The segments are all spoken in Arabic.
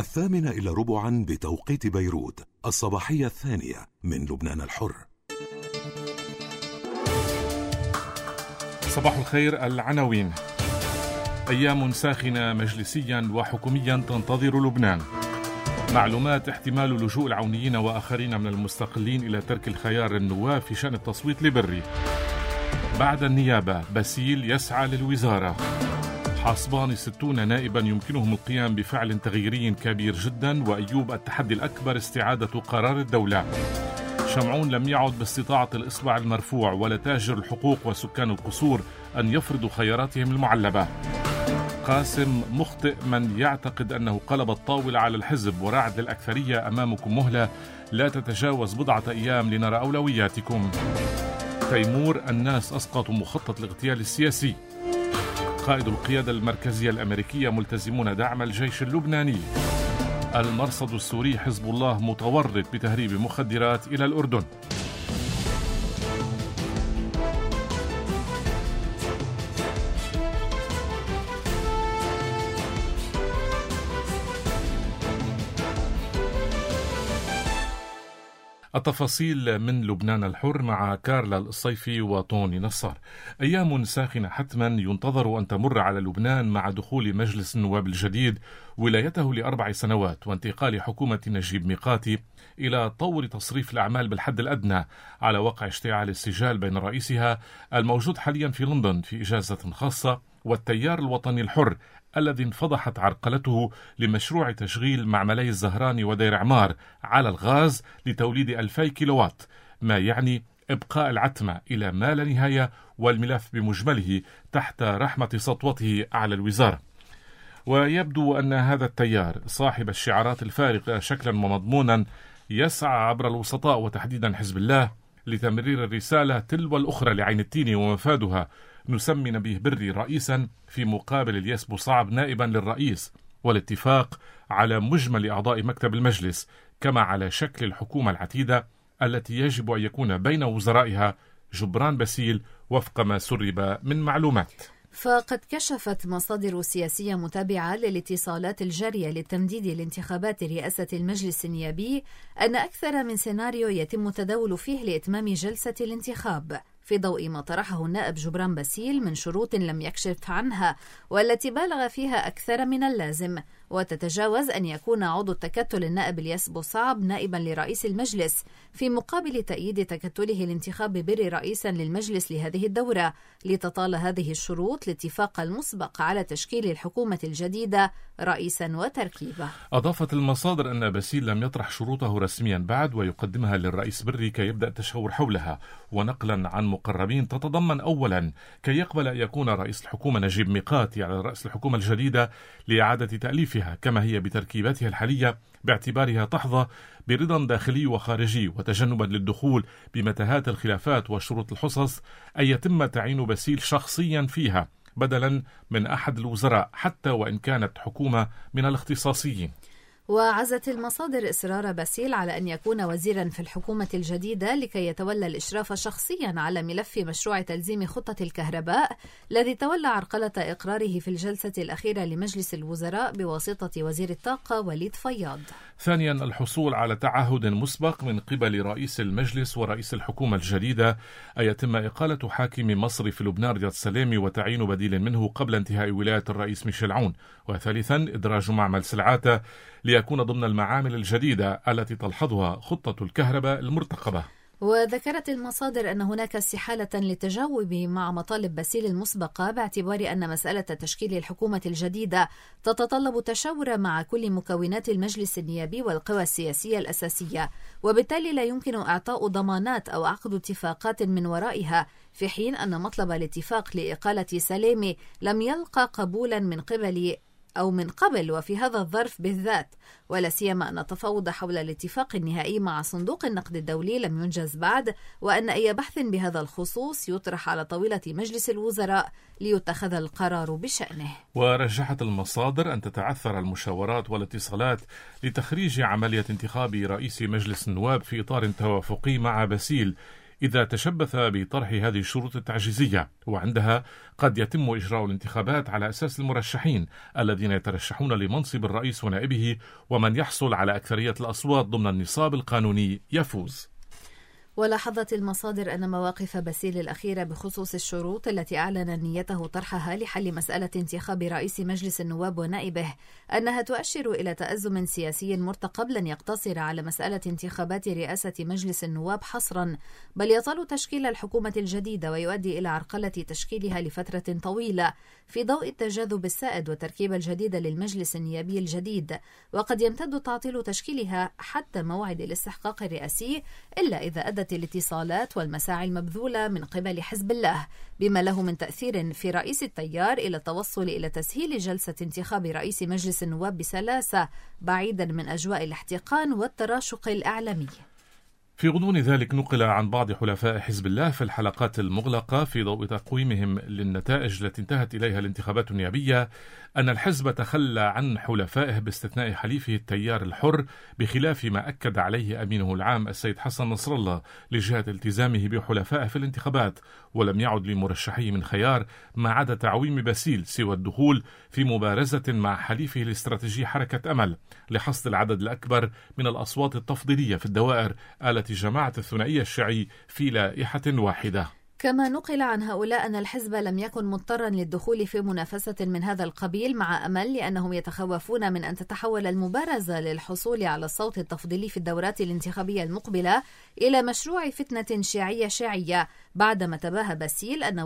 8:45 بتوقيت بيروت، الصباحية الثانية من لبنان الحر. صباح الخير. العناوين: أيام ساخنة مجلسيا وحكوميا تنتظر لبنان. معلومات احتمال لجوء العونيين وآخرين من المستقلين إلى ترك الخيار للنواب في شأن التصويت لبري. بعد النيابة باسيل يسعى للوزارة. حاصبان 60 نائبا يمكنهم القيام بفعل تغييري كبير جدا، وأيوب التحدي الأكبر استعادة قرار الدولة. شمعون لم يعد باستطاعة الإصبع المرفوع، ولا تاجر الحقوق وسكان القصور أن يفرضوا خياراتهم المعلبة. قاسم مخطئ من يعتقد أنه قلب الطاولة على الحزب، ورعد للأكثرية: أمامكم مهلة لا تتجاوز بضعة أيام لنرى أولوياتكم. تيمور: الناس أسقطوا مخطط الاغتيال السياسي. قائد القيادة المركزية الأمريكية ملتزمون دعم الجيش اللبناني. المرصد السوري: حزب الله متورط بتهريب مخدرات إلى الأردن. التفاصيل من لبنان الحر مع كارلا الصيفي وطوني نصار. أيام ساخنة حتما ينتظر أن تمر على لبنان مع دخول مجلس النواب الجديد ولايته ل4 سنوات، وانتقال حكومة نجيب ميقاتي إلى طور تصريف الأعمال بالحد الأدنى على وقع اشتعال السجال بين رئيسها الموجود حاليا في لندن في إجازة خاصة والتيار الوطني الحر الذي انفضحت عرقلته لمشروع تشغيل معملي الزهراني ودير عمار على الغاز لتوليد 2000 كيلووات، ما يعني إبقاء العتمة إلى ما لا نهاية، والملف بمجمله تحت رحمة سطوته على الوزارة. ويبدو أن هذا التيار صاحب الشعارات الفارقة شكلا ومضمونا يسعى عبر الوسطاء وتحديدا حزب الله لتمرير الرسالة تلو الأخرى لعين التين ومفادها: نسمي نبيه بري رئيسا في مقابل الياس بوصعب نائبا للرئيس، والاتفاق على مجمل أعضاء مكتب المجلس كما على شكل الحكومة العتيدة التي يجب أن يكون بين وزرائها جبران باسيل وفق ما سرب من معلومات. فقد كشفت مصادر سياسية متابعة للاتصالات الجارية لتمديد الانتخابات رئاسة المجلس النيابي أن أكثر من سيناريو يتم التداول فيه لإتمام جلسة الانتخاب، في ضوء ما طرحه النائب جبران باسيل من شروط لم يكشف عنها والتي بالغ فيها أكثر من اللازم، وتتجاوز أن يكون عضو التكتل النائب الياس بوصعب نائبا لرئيس المجلس، في مقابل تأييد تكتله الانتخاب بري رئيسا للمجلس لهذه الدورة، لتطال هذه الشروط الاتفاق المسبق على تشكيل الحكومة الجديدة رئيسا وتركيبه. أضافت المصادر أن باسيل لم يطرح شروطه رسميا بعد، ويقدمها للرئيس بري كي يبدأ التشاور حولها، ونقلا عن مقربين تتضمن أولا كي يقبل أن يكون رئيس الحكومة نجيب ميقاتي على رأس الحكومة الجديدة لإعادة تأليفها كما هي بتركيبتها الحالية، باعتبارها تحظى برضا داخلي وخارجي، وتجنبا للدخول بمتاهات الخلافات وشروط الحصص أن يتم تعيين باسيل شخصيا فيها بدلا من أحد الوزراء حتى وإن كانت حكومة من الاختصاصيين. وعزت المصادر إصرار باسيل على أن يكون وزيرا في الحكومة الجديدة لكي يتولى الإشراف شخصيا على ملف مشروع تلزيم خطة الكهرباء الذي تولى عرقلة إقراره في الجلسة الأخيرة لمجلس الوزراء بواسطة وزير الطاقة وليد فياض. ثانيا، الحصول على تعهد مسبق من قبل رئيس المجلس ورئيس الحكومة الجديدة أن يتم إقالة حاكم مصر في لبنان رياض سلامي وتعيين بديل منه قبل انتهاء ولاية الرئيس ميشيل عون. وثالثا، إدراج معمل سلعاتة ليكون ضمن المعامل الجديدة التي تلحظها خطة الكهرباء المرتقبة. وذكرت المصادر أن هناك استحالة للتجاوب مع مطالب باسيل المسبقة، باعتبار أن مسألة تشكيل الحكومة الجديدة تتطلب تشاور مع كل مكونات المجلس النيابي والقوى السياسية الأساسية، وبالتالي لا يمكن إعطاء ضمانات أو عقد اتفاقات من ورائها، في حين أن مطلب الاتفاق لإقالة سلامي لم يلقى قبولا من قبل وفي هذا الظرف بالذات، ولا سيما أن التفاوض حول الاتفاق النهائي مع صندوق النقد الدولي لم ينجز بعد، وأن أي بحث بهذا الخصوص يطرح على طاولة مجلس الوزراء ليتخذ القرار بشأنه. ورجحت المصادر أن تتعثر المشاورات والاتصالات لتخريج عملية انتخاب رئيس مجلس النواب في إطار توافقي مع باسيل إذا تشبث بطرح هذه الشروط التعجيزية، وعندها قد يتم إجراء الانتخابات على أساس المرشحين الذين يترشحون لمنصب الرئيس ونائبه، ومن يحصل على أكثرية الأصوات ضمن النصاب القانوني يفوز. ولاحظت المصادر أن مواقف باسيل الأخيرة بخصوص الشروط التي أعلن نيته طرحها لحل مسألة انتخاب رئيس مجلس النواب ونائبه أنها تؤشر إلى تأزم سياسي مرتقب لن يقتصر على مسألة انتخابات رئاسة مجلس النواب حصرا، بل يطال تشكيل الحكومة الجديدة ويؤدي إلى عرقلة تشكيلها لفترة طويلة في ضوء التجاذب السائد والتركيبة الجديدة للمجلس النيابي الجديد، وقد يمتد تعطيل تشكيلها حتى موعد الاستحقاق الرئاسي، إلا إذا أدت الاتصالات والمساعي المبذولة من قبل حزب الله بما له من تأثير في رئيس التيار إلى التوصل إلى تسهيل جلسة انتخاب رئيس مجلس النواب بسلاسة بعيدا من أجواء الاحتقان والتراشق الإعلامي. في غضون ذلك نقل عن بعض حلفاء حزب الله في الحلقات المغلقة في ضوء تقويمهم للنتائج التي انتهت إليها الانتخابات النيابية أن الحزب تخلى عن حلفائه باستثناء حليفه التيار الحر، بخلاف ما أكد عليه أمينه العام السيد حسن نصر الله لجهة التزامه بحلفائه في الانتخابات، ولم يعد لمرشحيه من خيار ما عدا تعويم باسيل سوى الدخول في مبارزة مع حليفه الاستراتيجي حركة أمل لحصد العدد الأكبر من الأصوات التفضيلية في الدوائر التي جمعت الثنائية الشيعي في لائحة واحدة. كما نقل عن هؤلاء أن الحزب لم يكن مضطرا للدخول في منافسة من هذا القبيل مع أمل، لأنهم يتخوفون من أن تتحول المبارزة للحصول على الصوت التفضيلي في الدورات الانتخابية المقبلة إلى مشروع فتنة شيعية بعدما تباهى باسيل أنه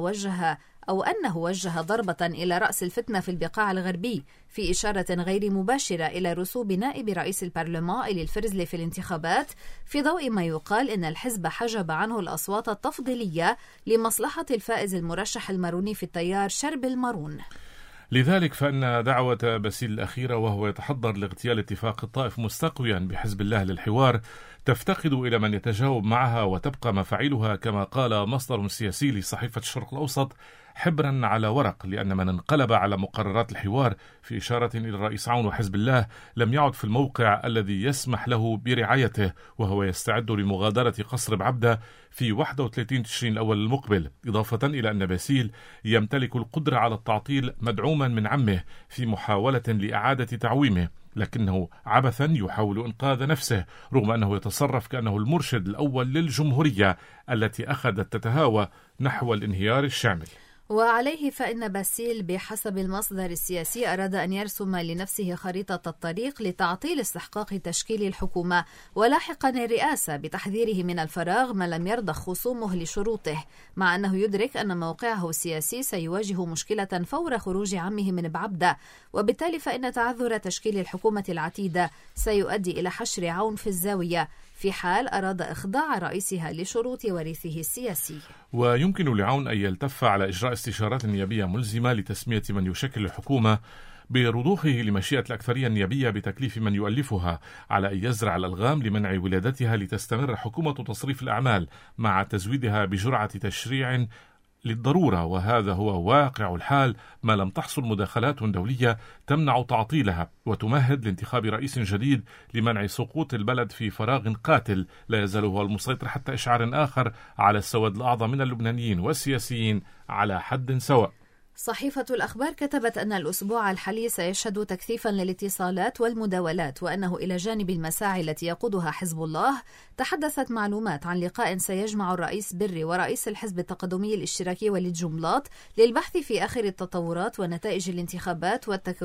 وجه ضربة إلى رأس الفتنة في البقاع الغربي، في إشارة غير مباشرة إلى رسوب نائب رئيس البرلمان إلي الفرزلي في الانتخابات، في ضوء ما يقال إن الحزب حجب عنه الأصوات التفضيلية لمصلحة الفائز المرشح الماروني في التيار شرب المارون. لذلك فإن دعوة باسيل الأخيرة وهو يتحضر لاغتيال اتفاق الطائف مستقويا بحزب الله للحوار تفتقد إلى من يتجاوب معها، وتبقى مفاعيلها كما قال مصدر سياسي لصحيفة الشرق الأوسط حبرا على ورق، لأن من انقلب على مقررات الحوار في إشارة إلى الرئيس عون وحزب الله لم يعد في الموقع الذي يسمح له برعايته، وهو يستعد لمغادرة قصر بعبدة في 31 تشرين الأول المقبل، إضافة إلى أن باسيل يمتلك القدرة على التعطيل مدعوما من عمه في محاولة لإعادة تعويمه، لكنه عبثا يحاول إنقاذ نفسه رغم أنه يتصرف كأنه المرشد الأول للجمهورية التي أخذت تتهاوى نحو الانهيار الشامل. وعليه فإن باسيل بحسب المصدر السياسي أراد أن يرسم لنفسه خريطة الطريق لتعطيل استحقاق تشكيل الحكومة ولاحقا الرئاسة، بتحذيره من الفراغ ما لم يرضخ خصومه لشروطه، مع أنه يدرك أن موقعه السياسي سيواجه مشكلة فور خروج عمه من بعبدة، وبالتالي فإن تعذر تشكيل الحكومة العتيدة سيؤدي إلى حشر عون في الزاوية في حال أراد إخضاع رئيسها لشروط ورثه السياسي. ويمكن لعون أن يلتف على إجراء استشارات نيابية ملزمة لتسمية من يشكل الحكومة برضوخه لمشيئة الأكثرية النيابية بتكليف من يؤلفها على أن يزرع الألغام لمنع ولادتها لتستمر حكومة تصريف الأعمال مع تزويدها بجرعة تشريع للضرورة، وهذا هو واقع الحال ما لم تحصل مداخلات دولية تمنع تعطيلها وتمهد لانتخاب رئيس جديد لمنع سقوط البلد في فراغ قاتل لا يزال هو المسيطر حتى إشعار آخر على السواد الأعظم من اللبنانيين والسياسيين على حد سواء. صحيفة الأخبار كتبت أن الأسبوع الحالي سيشهد تكثيفا للاتصالات والمداولات، وأنه إلى جانب المساعي التي يقودها حزب الله تحدثت معلومات عن لقاء سيجمع الرئيس بري ورئيس الحزب التقدمي الاشتراكي وليد جملاط للبحث في آخر التطورات ونتائج الانتخابات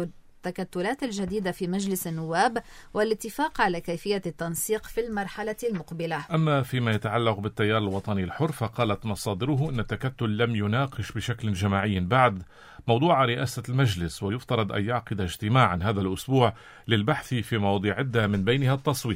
التكتلات الجديدة في مجلس النواب والاتفاق على كيفية التنسيق في المرحلة المقبلة. أما فيما يتعلق بالتيار الوطني الحر فقالت مصادره أن التكتل لم يناقش بشكل جماعي بعد موضوع رئاسة المجلس، ويفترض أن يعقد اجتماعا هذا الأسبوع للبحث في مواضيع عدة من بينها التصويت.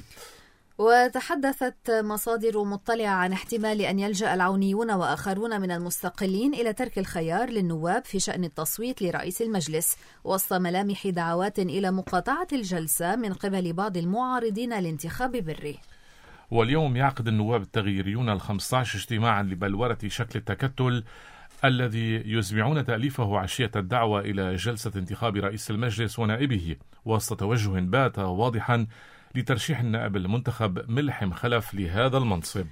وتحدثت مصادر مطلعة عن احتمال أن يلجأ العونيون وآخرون من المستقلين إلى ترك الخيار للنواب في شأن التصويت لرئيس المجلس، وسط ملامح دعوات إلى مقاطعة الجلسة من قبل بعض المعارضين لانتخاب بري. واليوم يعقد النواب التغييريون 15 اجتماعا لبلورة شكل التكتل الذي يزمعون تأليفه عشية الدعوة إلى جلسة انتخاب رئيس المجلس ونائبه، وسط توجه بات واضحا لترشيح النائب المنتخب ملحم خلف لهذا المنصب.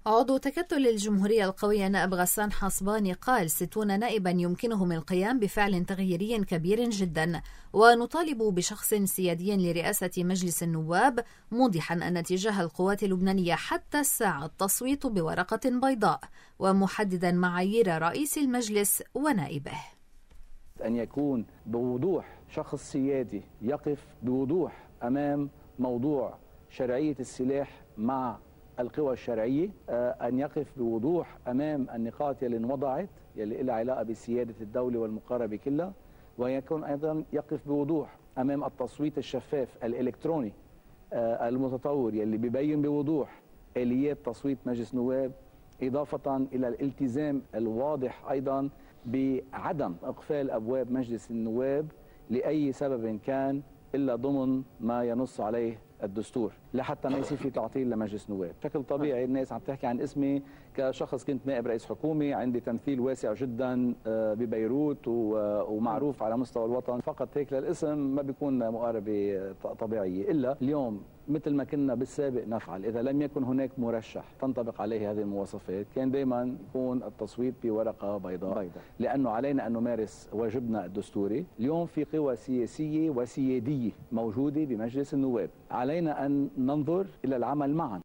عضو تكتل الجمهورية القوية نائب غسان حصباني قال 60 نائبا يمكنهم القيام بفعل تغييري كبير جدا، ونطالب بشخص سيادي لرئاسة مجلس النواب، موضحا أن اتجاه القوات اللبنانية حتى الساعة التصويت بورقة بيضاء، ومحددا معايير رئيس المجلس ونائبه. أن يكون بوضوح شخص سيادي يقف بوضوح أمام موضوع شرعية السلاح مع القوى الشرعية، أن يقف بوضوح أمام النقاط يلي انوضعت يلي لها علاقة بسيادة الدولة والمقاربة كلها، ويكون أيضا يقف بوضوح أمام التصويت الشفاف الإلكتروني المتطور يلي بيبين بوضوح آليات تصويت مجلس النواب، إضافة إلى الالتزام الواضح أيضا بعدم إقفال أبواب مجلس النواب لأي سبب كان إلا ضمن ما ينص عليه الدستور، لحتى ما يصير في تعطيل لمجلس نواب. بشكل طبيعي الناس عم تحكي عن اسمي كشخص كنت نائب رئيس حكومة، عندي تمثيل واسع جدا ببيروت ومعروف على مستوى الوطن، فقط هيك للاسم ما بيكون مقاربة طبيعية. إلا اليوم مثل ما كنا بالسابق نفعل، إذا لم يكن هناك مرشح تنطبق عليه هذه المواصفات كان دائما يكون التصويت بورقة بيضاء، لأنه علينا أن نمارس واجبنا الدستوري. اليوم في قوى سياسية وسيادية موجودة بمجلس النواب، علينا أن ننظر إلى العمل معا.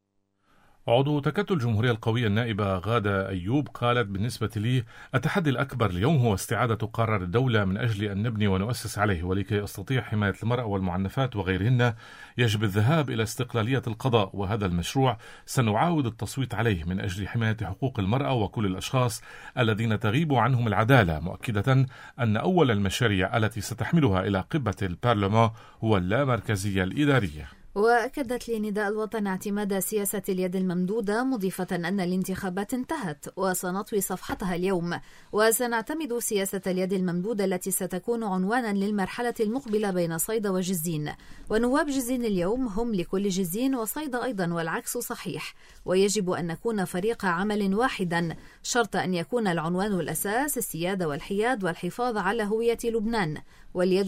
عضو تكتل الجمهورية القوية النائبة غادة أيوب قالت: بالنسبة لي التحدي الأكبر اليوم هو استعادة قرار الدولة من أجل أن نبني ونؤسس عليه، ولكي أستطيع حماية المرأة والمعنفات وغيرهن يجب الذهاب إلى استقلالية القضاء، وهذا المشروع سنعاود التصويت عليه من أجل حماية حقوق المرأة وكل الأشخاص الذين تغيب عنهم العدالة، مؤكدة أن أول المشاريع التي ستحملها إلى قبة البرلمان هو اللامركزية الإدارية. وأكدت لنداء الوطن اعتماد سياسة اليد الممدودة، مضيفة أن الانتخابات انتهت وسنطوي صفحتها اليوم، وسنعتمد سياسة اليد الممدودة التي ستكون عنوانا للمرحلة المقبلة بين صيدا وجزين، ونواب جزين اليوم هم لكل جزين وصيدا أيضا، والعكس صحيح، ويجب أن نكون فريق عمل واحدا، شرط أن يكون العنوان الأساس السيادة والحياد والحفاظ على هوية لبنان، واليد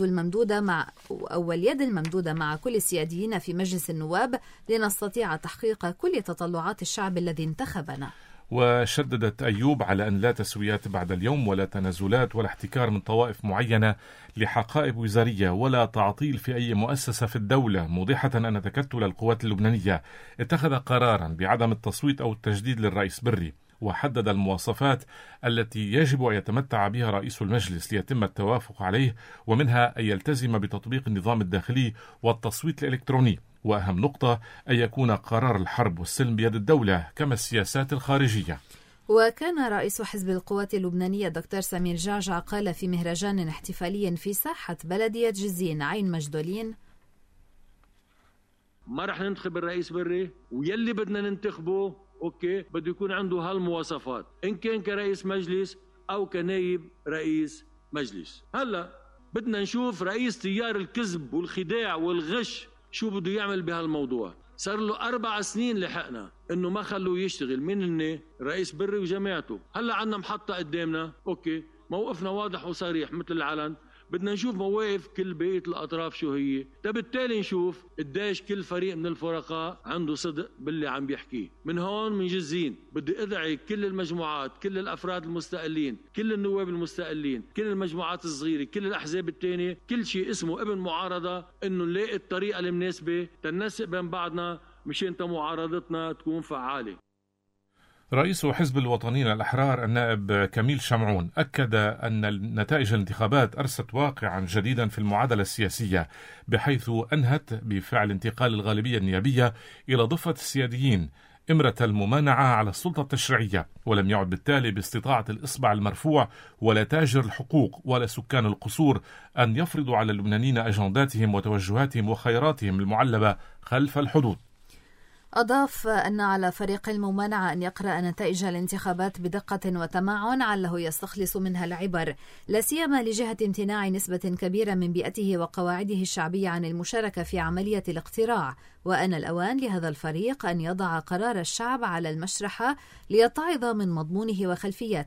الممدودة مع كل السياديين في مجلس النواب لنستطيع تحقيق كل تطلعات الشعب الذي انتخبنا. وشددت أيوب على أن لا تسويات بعد اليوم ولا تنازلات ولا احتكار من طوائف معينة لحقائب وزارية ولا تعطيل في أي مؤسسة في الدولة، موضحة أن تكتل القوات اللبنانية اتخذ قرارا بعدم التصويت أو التجديد للرئيس بري، وحدد المواصفات التي يجب أن يتمتع بها رئيس المجلس ليتم التوافق عليه، ومنها أن يلتزم بتطبيق النظام الداخلي والتصويت الإلكتروني، وأهم نقطة أن يكون قرار الحرب والسلم بيد الدولة كما السياسات الخارجية. وكان رئيس حزب القوات اللبنانية دكتور سمير جعجع قال في مهرجان احتفالي في ساحة بلدية جزين عين مجدولين: ما رح ننتخب الرئيس بري، ويلي بدنا ننتخبه اوكي بده يكون عنده هالمواصفات، ان كان كرئيس مجلس او كنايب رئيس مجلس. هلا بدنا نشوف رئيس تيار الكذب والخداع والغش شو بده يعمل بهالموضوع. صار له 4 سنين لحقنا انه ما خلوه يشتغل، مين هن؟ رئيس بري وجماعته. هلا عنا محطة قدامنا، اوكي موقفنا واضح وصريح مثل العلن، بدنا نشوف مواقف كل بقية الأطراف شو هي، بالتالي نشوف قديش كل فريق من الفرقاء عنده صدق باللي عم بيحكيه. من هون من جزين بدي أدعي كل المجموعات، كل الأفراد المستقلين، كل النواب المستقلين، كل المجموعات الصغيرة، كل الأحزاب التانية، كل شيء اسمه ابن معارضة، إنه نلاقي الطريقة المناسبة تنسق بين بعضنا مشان معارضتنا تكون فعالة. رئيس حزب الوطنيين الأحرار النائب كميل شمعون أكد أن نتائج الانتخابات أرست واقعا جديدا في المعادلة السياسية، بحيث أنهت بفعل انتقال الغالبية النيابية إلى ضفة السياديين إمرة الممانعة على السلطة التشريعية، ولم يعد بالتالي باستطاعة الإصبع المرفوع ولا تاجر الحقوق ولا سكان القصور أن يفرضوا على اللبنانيين أجنداتهم وتوجهاتهم وخيراتهم المعلبة خلف الحدود. أضاف أن على فريق الممانعة أن يقرأ نتائج الانتخابات بدقة وتمعن علّه يستخلص منها العبر، لا سيما لجهة امتناع نسبة كبيرة من بيئته وقواعده الشعبية عن المشاركة في عملية الاقتراع، وأن الأوان لهذا الفريق أن يضع قرار الشعب على المشرحة ليتعظ من مضمونه وخلفياته،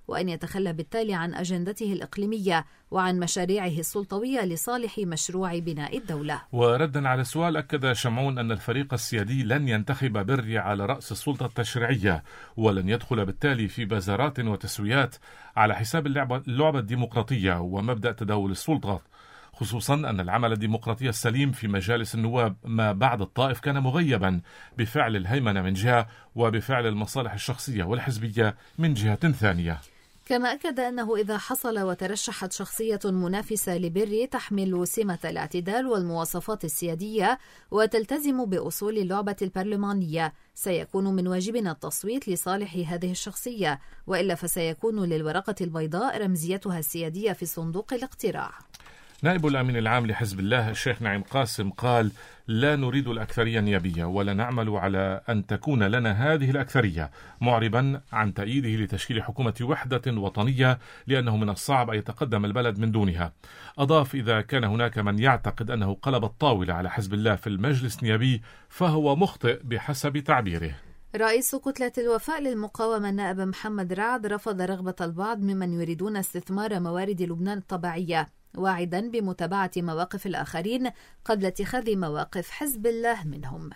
وأن يتخلى بالتالي عن أجندته الإقليمية وعن مشاريعه السلطوية لصالح مشروع بناء الدولة. وردا على السؤال، أكد شمعون أن الفريق السيادي لن ينتخب بري على رأس السلطة التشريعية، ولن يدخل بالتالي في بازارات وتسويات على حساب اللعبة الديمقراطية ومبدأ تداول السلطة، خصوصا أن العمل الديمقراطي السليم في مجالس النواب ما بعد الطائف كان مغيبا بفعل الهيمنة من جهة وبفعل المصالح الشخصية والحزبية من جهة ثانية. كما أكد أنه إذا حصل وترشحت شخصية منافسة لبري تحمل سمة الاعتدال والمواصفات السيادية وتلتزم بأصول اللعبة البرلمانية، سيكون من واجبنا التصويت لصالح هذه الشخصية، وإلا فسيكون للورقة البيضاء رمزيتها السيادية في صندوق الاقتراع. نائب الأمين العام لحزب الله الشيخ نعيم قاسم قال: لا نريد الأكثرية النيابية ولا نعمل على أن تكون لنا هذه الأكثرية، معربا عن تأييده لتشكيل حكومة وحدة وطنية لأنه من الصعب أن يتقدم البلد من دونها. أضاف: إذا كان هناك من يعتقد أنه قلب الطاولة على حزب الله في المجلس النيابي فهو مخطئ بحسب تعبيره. رئيس كتلة الوفاء للمقاومة النائب محمد رعد رفض رغبة البعض ممن يريدون استثمار موارد لبنان الطبيعية، واعدا بمتابعة مواقف الآخرين قبل اتخاذ مواقف حزب الله منهم.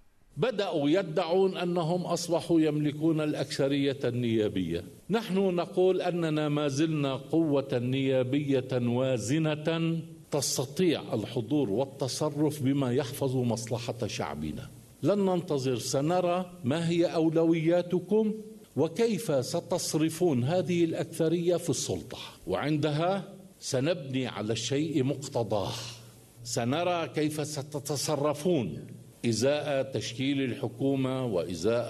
بدأوا يدعون أنهم أصبحوا يملكون الأكثرية النيابية. نحن نقول أننا ما زلنا قوة نيابية وازنة تستطيع الحضور والتصرف بما يحفظ مصلحة شعبنا. لن ننتظر، سنرى ما هي أولوياتكم وكيف ستصرفون هذه الأكثرية في السلطة، وعندها سنبني على الشيء مقتضاه. سنرى كيف ستتصرفون إزاء تشكيل الحكومة وإزاء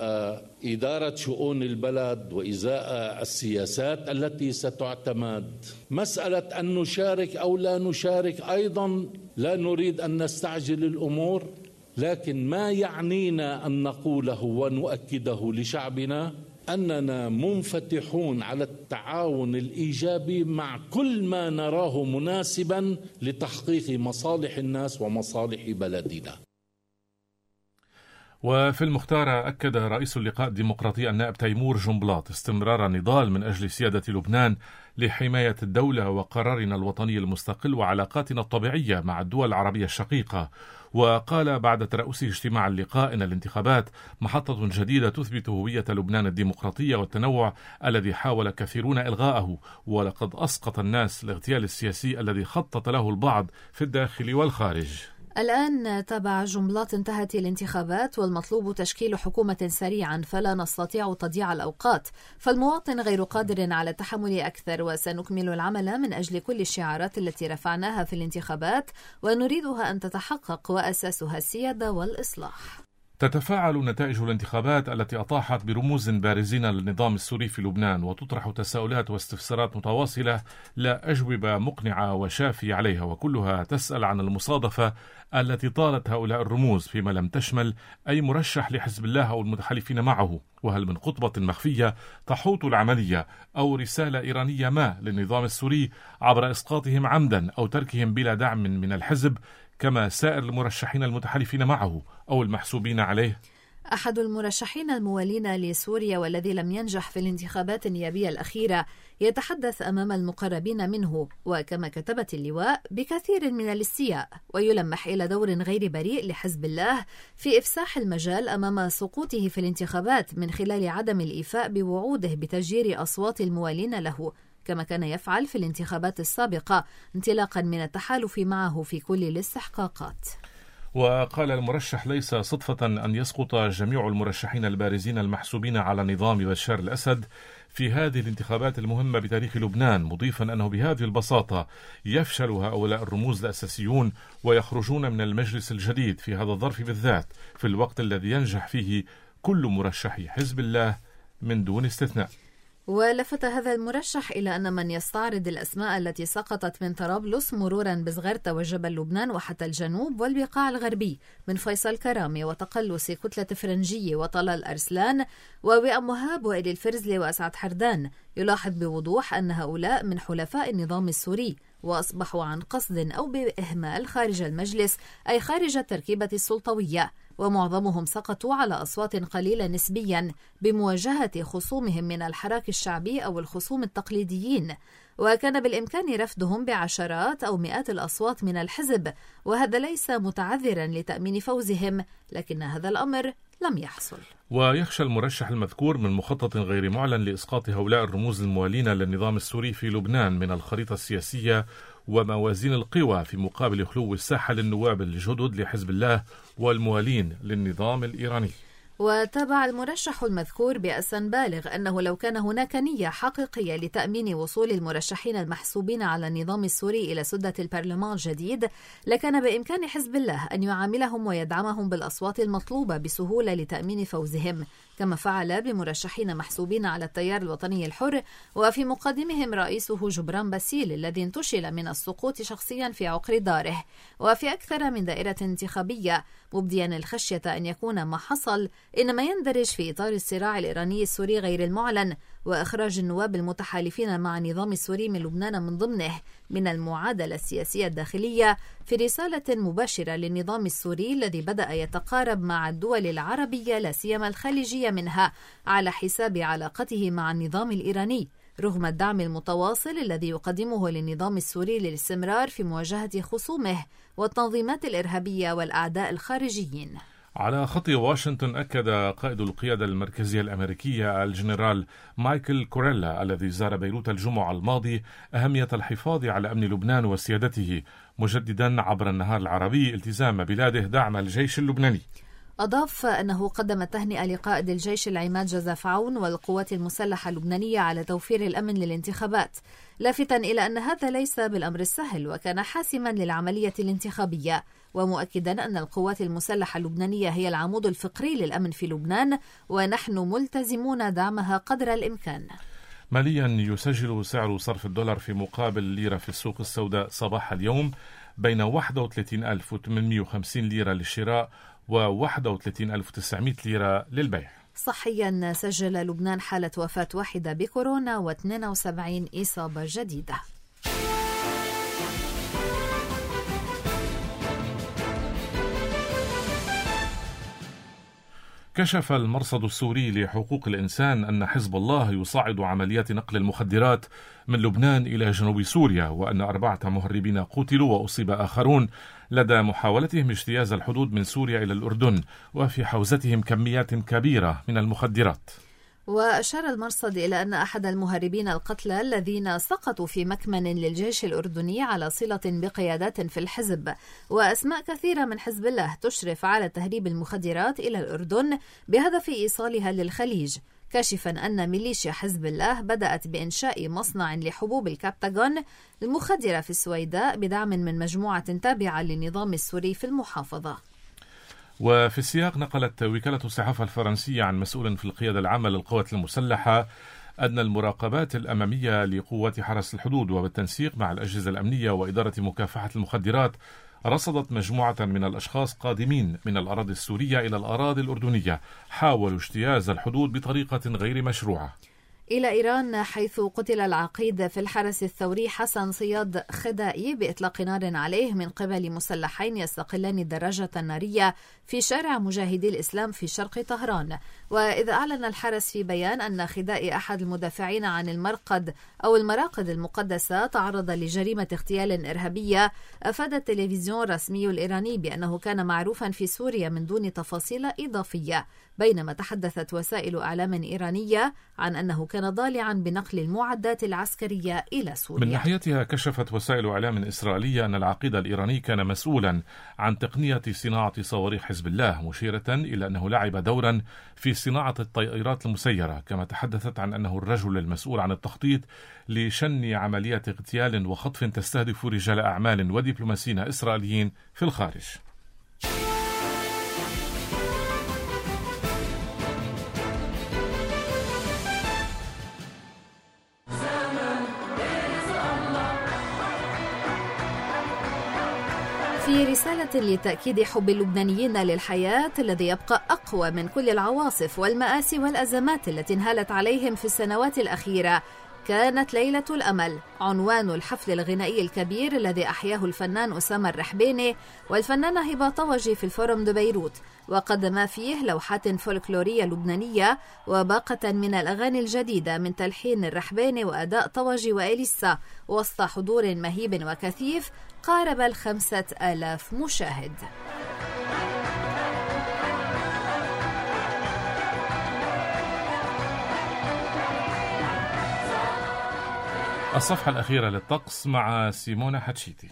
إدارة شؤون البلد وإزاء السياسات التي ستعتمد. مسألة أن نشارك أو لا نشارك أيضا لا نريد أن نستعجل الأمور، لكن ما يعنينا أن نقوله ونؤكده لشعبنا أننا منفتحون على التعاون الإيجابي مع كل ما نراه مناسبا لتحقيق مصالح الناس ومصالح بلدنا. وفي المختارة أكد رئيس اللقاء الديمقراطي النائب تيمور جنبلاط استمرار النضال من أجل سيادة لبنان لحماية الدولة وقرارنا الوطني المستقل وعلاقاتنا الطبيعية مع الدول العربية الشقيقة. وقال بعد ترأسه اجتماع اللقاء إن الانتخابات محطة جديدة تثبت هوية لبنان الديمقراطية والتنوع الذي حاول كثيرون إلغاءه، ولقد أسقط الناس الاغتيال السياسي الذي خطط له البعض في الداخل والخارج. الآن تبع جنبلاط انتهت الانتخابات والمطلوب تشكيل حكومة سريعا، فلا نستطيع تضييع الأوقات، فالمواطن غير قادر على التحمل أكثر، وسنكمل العمل من أجل كل الشعارات التي رفعناها في الانتخابات ونريدها أن تتحقق وأساسها السيادة والإصلاح. تتفاعل نتائج الانتخابات التي أطاحت برموز بارزين للنظام السوري في لبنان وتطرح تساؤلات واستفسارات متواصلة لا أجوبة مقنعة وشافية عليها، وكلها تسأل عن المصادفة التي طالت هؤلاء الرموز فيما لم تشمل أي مرشح لحزب الله أو المتحالفين معه، وهل من خطبة مخفية تحوط العملية أو رسالة إيرانية ما للنظام السوري عبر إسقاطهم عمدا أو تركهم بلا دعم من الحزب كما سائر المرشحين المتحالفين معه أو المحسوبين عليه. أحد المرشحين الموالين لسوريا والذي لم ينجح في الانتخابات النيابية الأخيرة يتحدث أمام المقربين منه، وكما كتبت اللواء بكثير من الاستياء، ويلمح إلى دور غير بريء لحزب الله في إفساح المجال أمام سقوطه في الانتخابات من خلال عدم الإيفاء بوعوده بتشجير أصوات الموالين له، كما كان يفعل في الانتخابات السابقة انطلاقا من التحالف معه في كل الاستحقاقات. وقال المرشح: ليس صدفة أن يسقط جميع المرشحين البارزين المحسوبين على نظام بشار الأسد في هذه الانتخابات المهمة بتاريخ لبنان، مضيفا أنه بهذه البساطة يفشل هؤلاء الرموز الأساسيون ويخرجون من المجلس الجديد في هذا الظرف بالذات، في الوقت الذي ينجح فيه كل مرشحي حزب الله من دون استثناء. ولفت هذا المرشح إلى أن من يستعرض الأسماء التي سقطت من طرابلس مرورا بزغرتة وجبل لبنان وحتى الجنوب والبقاع الغربي من فيصل كرامي وتقلص كتلة فرنجية وطلال أرسلان ووئام وهاب وإلي الفرزلي وأسعد حردان، يلاحظ بوضوح أن هؤلاء من حلفاء النظام السوري، وأصبحوا عن قصد أو بإهمال خارج المجلس أي خارج التركيبة السلطوية، ومعظمهم سقطوا على أصوات قليلة نسبيا بمواجهة خصومهم من الحراك الشعبي أو الخصوم التقليديين، وكان بالإمكان رفضهم بعشرات أو مئات الأصوات من الحزب، وهذا ليس متعذرا لتأمين فوزهم، لكن هذا الأمر لم يحصل. ويخشى المرشح المذكور من مخطط غير معلن لإسقاط هؤلاء الرموز الموالين للنظام السوري في لبنان من الخريطة السياسية وموازين القوى في مقابل خلو الساحة للنواب الجدد لحزب الله والموالين للنظام الإيراني. وتابع المرشح المذكور بأسا بالغ أنه لو كان هناك نية حقيقية لتأمين وصول المرشحين المحسوبين على النظام السوري إلى سدة البرلمان الجديد، لكان بإمكان حزب الله أن يعاملهم ويدعمهم بالأصوات المطلوبة بسهولة لتأمين فوزهم، كما فعل بمرشحين محسوبين على التيار الوطني الحر، وفي مقدمهم رئيسه جبران باسيل الذي انتشل من السقوط شخصيا في عقر داره وفي أكثر من دائرة انتخابية، مبديا الخشية أن يكون ما حصل إنما يندرج في إطار الصراع الإيراني السوري غير المعلن، وإخراج النواب المتحالفين مع النظام السوري من لبنان من ضمنه من المعادلة السياسية الداخلية، في رسالة مباشرة للنظام السوري الذي بدأ يتقارب مع الدول العربية لا سيما الخليجية منها على حساب علاقته مع النظام الإيراني، رغم الدعم المتواصل الذي يقدمه للنظام السوري للاستمرار في مواجهة خصومه والتنظيمات الإرهابية والأعداء الخارجيين. على خط واشنطن أكد قائد القيادة المركزية الأمريكية الجنرال مايكل كوريلا الذي زار بيروت الجمعة الماضي أهمية الحفاظ على أمن لبنان وسيادته، مجددا عبر النهار العربي التزام بلاده دعم الجيش اللبناني. أضاف أنه قدم التهنئة لقائد الجيش العماد جوزيف عون والقوات المسلحة اللبنانية على توفير الأمن للانتخابات، لافتا إلى أن هذا ليس بالأمر السهل وكان حاسما للعملية الانتخابية، ومؤكدا أن القوات المسلحة اللبنانية هي العمود الفقري للأمن في لبنان ونحن ملتزمون دعمها قدر الإمكان. ماليا يسجل سعر صرف الدولار في مقابل الليرة في السوق السوداء صباح اليوم بين 31,850 ليرة للشراء و 31,900 ليرة للبيع. صحيا سجل لبنان حالة وفاة واحدة بكورونا و72 إصابة جديدة. كشف المرصد السوري لحقوق الإنسان أن حزب الله يصعد عمليات نقل المخدرات من لبنان إلى جنوب سوريا، وأن 4 مهربين قتلوا وأصيب آخرون لدى محاولتهم اجتياز الحدود من سوريا إلى الأردن، وفي حوزتهم كميات كبيرة من المخدرات. وأشار المرصد إلى أن أحد المهربين القتلى الذين سقطوا في مكمن للجيش الأردني على صلة بقيادات في الحزب وأسماء كثيرة من حزب الله تشرف على تهريب المخدرات إلى الأردن بهدف إيصالها للخليج، كاشفا أن ميليشيا حزب الله بدأت بإنشاء مصنع لحبوب الكابتاغون المخدرة في السويداء بدعم من مجموعة تابعة للنظام السوري في المحافظة. وفي السياق نقلت وكالة الصحافة الفرنسية عن مسؤول في القيادة العامة للقوات المسلحة أن المراقبات الأمامية لقوات حرس الحدود وبالتنسيق مع الأجهزة الأمنية وإدارة مكافحة المخدرات رصدت مجموعة من الأشخاص قادمين من الأراضي السورية إلى الأراضي الأردنية حاولوا اجتياز الحدود بطريقة غير مشروعة إلى إيران، حيث قتل العقيد في الحرس الثوري حسن صياد خدائي بإطلاق نار عليه من قبل مسلحين يستقلان الدراجة النارية في شارع مجاهدي الإسلام في شرق طهران. وإذا أعلن الحرس في بيان أن خدائي أحد المدافعين عن المراقد المقدسة تعرض لجريمة اغتيال إرهابية، أفاد التلفزيون الرسمي الإيراني بأنه كان معروفا في سوريا من دون تفاصيل إضافية، بينما تحدثت وسائل إعلام إيرانية عن أنه كان ضالعا بنقل المعدات العسكرية إلى سوريا. من ناحيتها كشفت وسائل إعلام إسرائيلية أن العقيد الإيراني كان مسؤولا عن تقنية صناعة صواريخ حزب الله، مشيرة إلى أنه لعب دورا في صناعة الطائرات المسيرة، كما تحدثت عن أنه الرجل المسؤول عن التخطيط لشن عمليات اغتيال وخطف تستهدف رجال أعمال ودبلوماسيين إسرائيليين في الخارج. في رسالة لتأكيد حب اللبنانيين للحياة الذي يبقى أقوى من كل العواصف والمآسي والأزمات التي انهالت عليهم في السنوات الأخيرة، كانت ليلة الأمل عنوان الحفل الغنائي الكبير الذي أحياه الفنان أسامة الرحباني والفنانة هبة طوجي في الفورم دو بيروت، وقدما فيه لوحات فولكلورية لبنانية وباقة من الأغاني الجديدة من تلحين الرحباني وأداء طوجي وإليسا وسط حضور مهيب وكثيف قارب 5000 مشاهد. الصفحة الأخيرة للطقس مع سيمونا حتشيتي.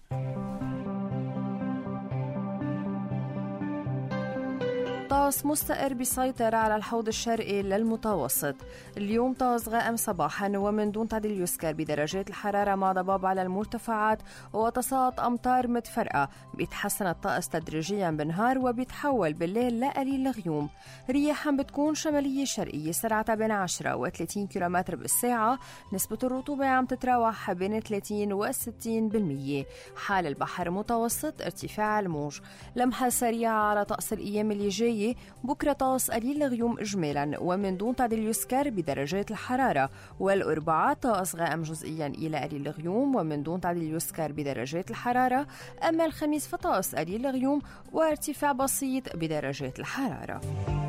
طقس مستقر بيسيطر على الحوض الشرقي للمتوسط. اليوم طقس غائم صباحا ومن دون تعديل يسكر بدرجات الحرارة مع ضباب على المرتفعات وتساقط أمطار متفرقة. بيتحسن الطقس تدريجيا بالنهار وبيتحول بالليل لقليل الغيوم. رياح بتكون شمالية شرقية سرعتها بين 10 و 30 كيلومتر بالساعة. نسبة الرطوبة عم تتراوح بين 30 و 60%. حال البحر متوسط، ارتفاع الموج. لمحة سريعة على طقس الأيام اللي جاية. بكرة طقس قليل الغيوم إجمالا ومن دون تعديل يسكر بدرجات الحرارة، والأربعاء طقس غائم جزئيا إلى قليل الغيوم ومن دون تعديل يسكر بدرجات الحرارة. أما الخميس فطقس قليل الغيوم وارتفاع بسيط بدرجات الحرارة.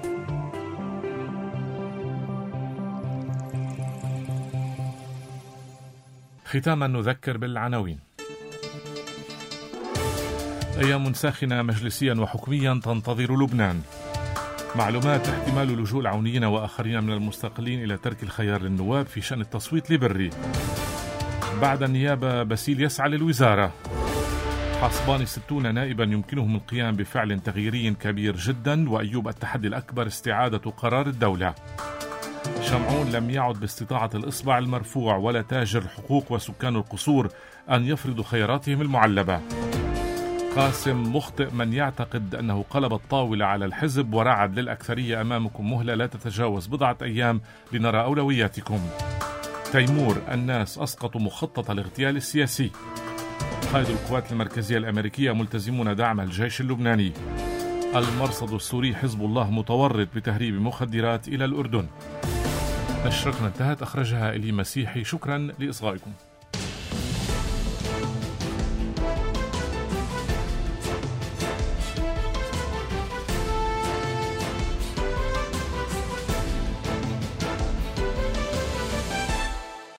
ختاما نذكر بالعناوين. أيام ساخنة مجلسيا وحكوميا تنتظر لبنان. معلومات احتمال لجوء العونيين وآخرين من المستقلين إلى ترك الخيار للنواب في شأن التصويت لبري. بعد النيابة باسيل يسعى للوزارة. حصبان 60 نائبا يمكنهم القيام بفعل تغييري كبير جدا، وأيوب التحدي الأكبر استعادة قرار الدولة. شمعون لم يعد باستطاعة الإصبع المرفوع ولا تاجر الحقوق وسكان القصور أن يفرضوا خياراتهم المعلبة. قاسم مخطئ من يعتقد أنه قلب الطاولة على الحزب ورعد للأكثرية أمامكم مهلة لا تتجاوز بضعة أيام لنرى أولوياتكم. تيمور الناس أسقطوا مخطط الاغتيال السياسي. قائد القوات المركزية الأمريكية ملتزمون دعم الجيش اللبناني. المرصد السوري حزب الله متورط بتهريب مخدرات إلى الأردن. نشرتنا انتهت، أخرجها إلي مسيحي. شكرا لإصغائكم.